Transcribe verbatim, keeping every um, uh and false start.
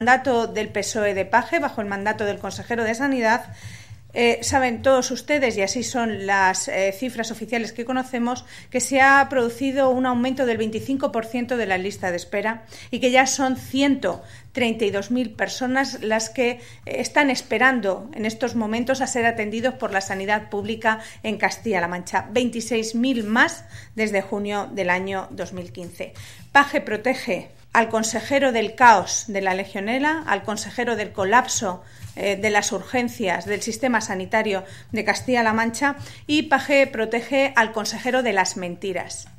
mandato del P S O E de Paje, bajo el mandato del consejero de Sanidad, eh, saben todos ustedes, y así son las eh, cifras oficiales que conocemos, que se ha producido un aumento del veinticinco por ciento de la lista de espera y que ya son ciento treinta y dos mil personas las que eh, están esperando en estos momentos a ser atendidos por la sanidad pública en Castilla-La Mancha, veintiséis mil más desde junio del año dos mil quince. Paje protege al consejero del caos de la legionela, al consejero del colapso eh, de las urgencias del sistema sanitario de Castilla-La Mancha, y Paje protege al consejero de las mentiras.